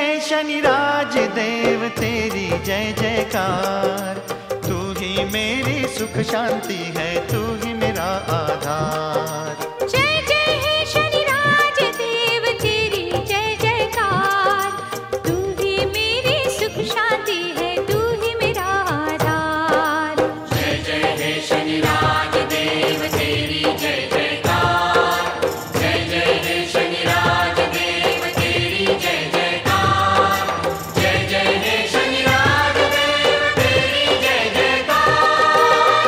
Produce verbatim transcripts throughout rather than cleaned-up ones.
है शनिराज देव तेरी जय जयकार। तू ही मेरी सुख शांति है, तू ही मेरा आधार। जय जय है शनिराज देव तेरी जय जयकार। तू ही मेरी सुख शांति है, तू ही मेरा आधार। जय जय है शनिराज देव तेरी जय जयकार। जय जय है शनिराज देव तेरी जय जयकार। जय जय है शनिराज देव तेरी जय जयकार।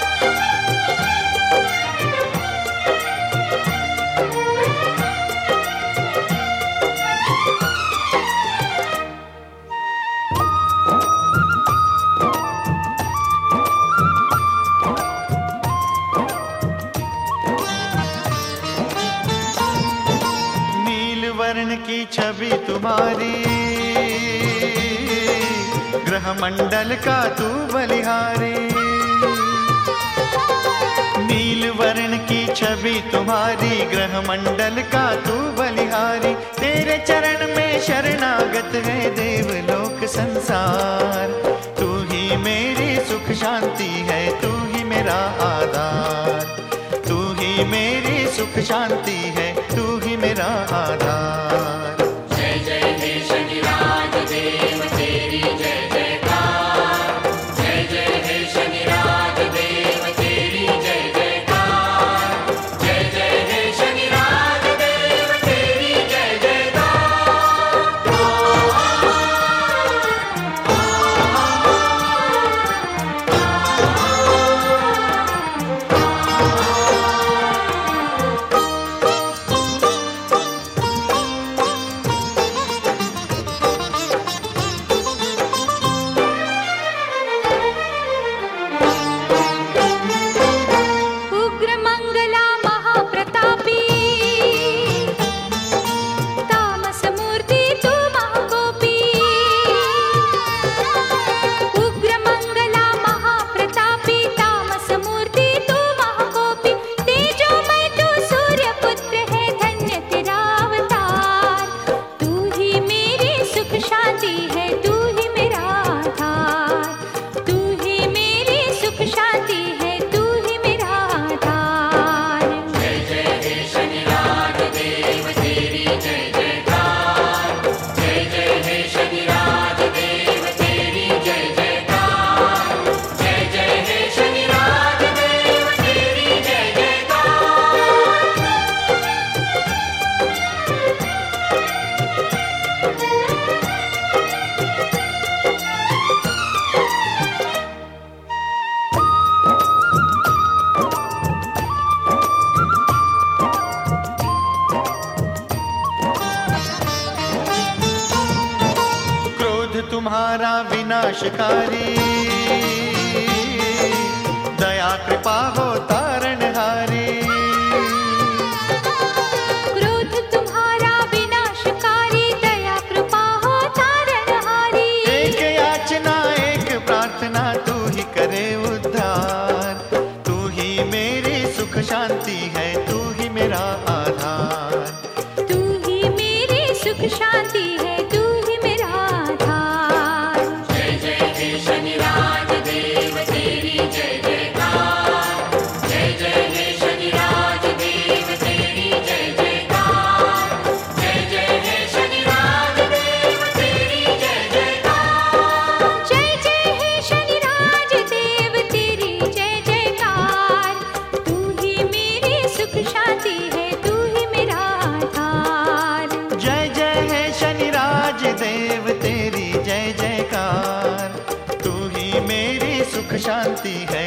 नील वर्ण की छवि तुम्हारी, ग्रह मंडल का तू बलिहारी। नील वर्ण की छवि तुम्हारी, ग्रह मंडल का तू बलिहारी। तेरे चरण में शरणागत है देवलोक संसार। तू ही मेरी सुख शांति है, तू ही मेरा आधार। तू ही मेरी सुख शांति है, तू ही मेरा आधार। जय जय हे शनिराज देव तेरी जय जयकार। जय जय हे शनिराज देव तेरी जय जयकार। जय जय हे शनिराज देव तेरी जय जयकार। उग्र मंगला महाप्रतापी, तामस मूर्ति तू महाकोपी। उग्र मंगला महाप्रतापी, तामस मूर्ति तू महाकोपी। तेजोमय तू सूर्य पुत्र है, धन्य तेरा अवतार। तू ही मेरी सुख शांति है, तू ही मेरा आधार। तू ही मेरी सुख शांति है, तू ही मेरा आधार। जय जय हे शनिराज देव तेरी जय जयकार। जय जय हे शनिराज देव तेरी जय जयकार। जय जय हे शनिराज देव तेरी जय जयकार। क्रोध तुम्हारा विनाशकारी, दया कृपा हो तारणहारी। क्रोध तुम्हारा विनाशकारी, दया कृपा हो तारणहारी। एक याचना एक प्रार्थना, तू ही करे उद्धार। तू ही मेरी सुख शांति है, तू ही मेरा आधार। तू ही मेरी सुख शांति है, तू ही मेरा आधार। जय जय हे शनिराज देव तेरी जय जयकार। जय जय हे शनिराज देव तेरी जय जयकार। जय जय हे शनिराज देव तेरी जय जयकार। जय जय हे शनिराज देव तेरी जय जयकार। तू ही मेरी सुख शांति है, तू ही मेरा आधार। जय जय है शनिराज देव तेरी जय जयकार। तू ही मेरी सुख शांति है,